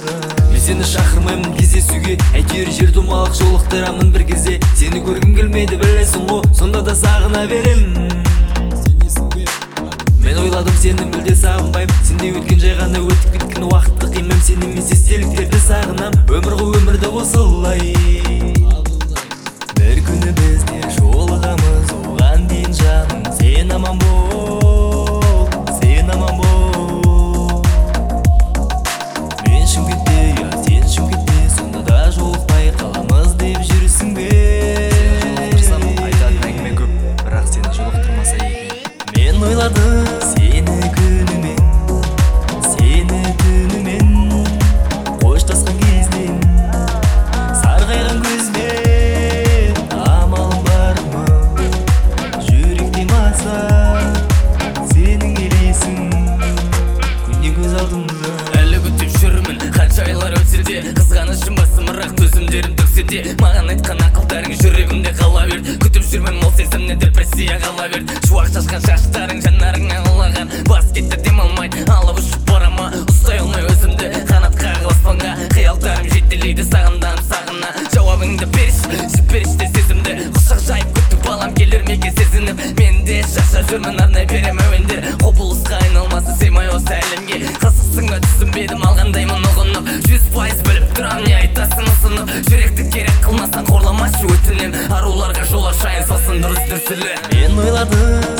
Мен сені шақырмаймын кездесуге, әйтеуір жер думалық жолықтырамын бір кезде. Сені көргім келмейді білесің ғой, сонда да сағына берем. Мен ойладым сені мүлде сағынбаймын, сендей өткен жай ғана өтіп кеткен уақытты қимайм. Сен емес естеліктерді сағынам, өмір ғой өмірді осылай. Бір күні бізде жолығамыз, оған дейін жаным сен аман бол, сен аман бол. Мен Шымкентте, я сен Шымкентте, сонда да жолықпай қаламыз деп жүрсің бе? Жолықтырсам айтатын әңгіме көп, бірақ сені жолықтырмаса екен. Мен ойладым сені күнімен, сені түнімен, қоштасқан кезден сарғайған көзбен. Амалым бар ма, жүректен баса сенің елесің күнде көз алдымда. Әлі күтіп жүрмін, қанша айлар өтсе де, қызғанышым басым бірақ төзімдерім төксе де. Маған айтқан ақылдарың жүрегімде қала берді. Күтіп жүрмін мол сезімнен депрессия қала берді. Шуақ шашқан шаштарың жанарыңа құлаған, бас кетті дем алмайды, алып ұшып барама. Ұстай алмай өзімді, қанат қағып аспанға, қиялдарым жетелейді сағынданып сағына. Жауабыңды берші, жіберші сезімді, құшақ жайып күтіп балам келер меке сезініп. Мен де шаша жүрмін, арнай берем әуендер, құбылысқа айналмасы сыймай осы әлемге. Қызықсың ба түсінбедім, алғандаймын ұғынып, 100% біліп тұрам не айтасың ұсынып. Жүректі керек қылмастан қорламашы өтінем, аруларға жол ашайын сосын дұрыс дүрсілі. Мен ойладым